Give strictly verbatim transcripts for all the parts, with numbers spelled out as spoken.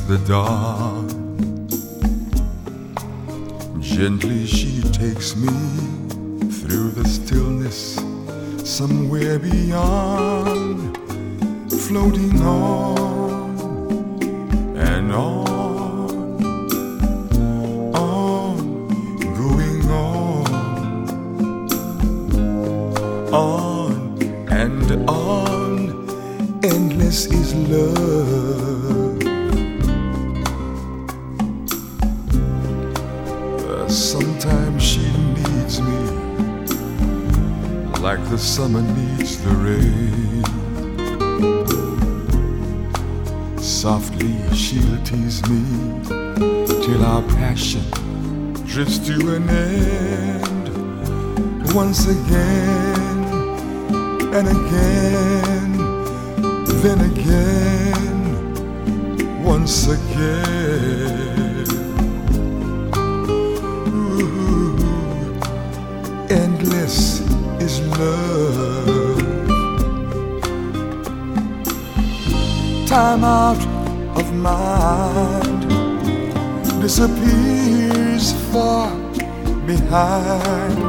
the dawn. Gently she takes me through the stillness, somewhere beyond, floating on and on, on, going on, on and on. Endless is love. Uh, sometimes she needs me like the summer needs the rain. Softly she'll tease me till our passion drifts to an end. Once again and again, then again, once again. Ooh, endless is love. Time out of mind disappears far behind,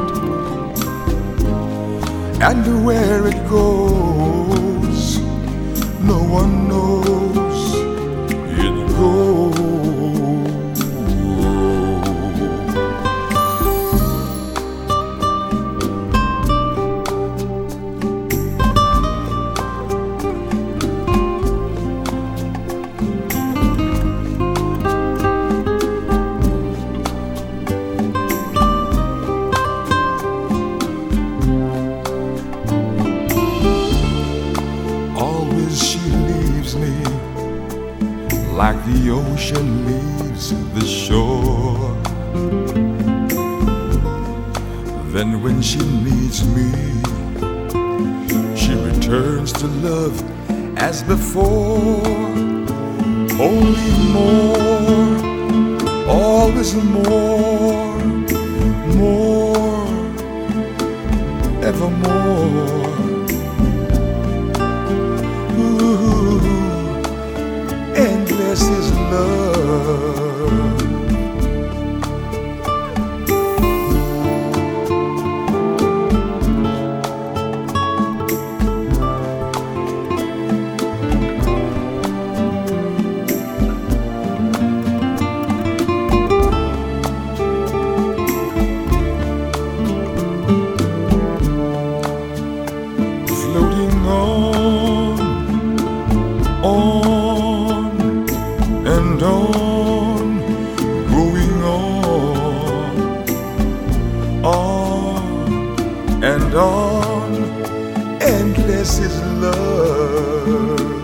and where it goes, no one knows. It goes. Like the ocean leaves the shore. Then when she needs me, she returns to love as before. Only more, always more, more, evermore. Endless is love. Floating on, on and on, going on, on and on. Endless is love.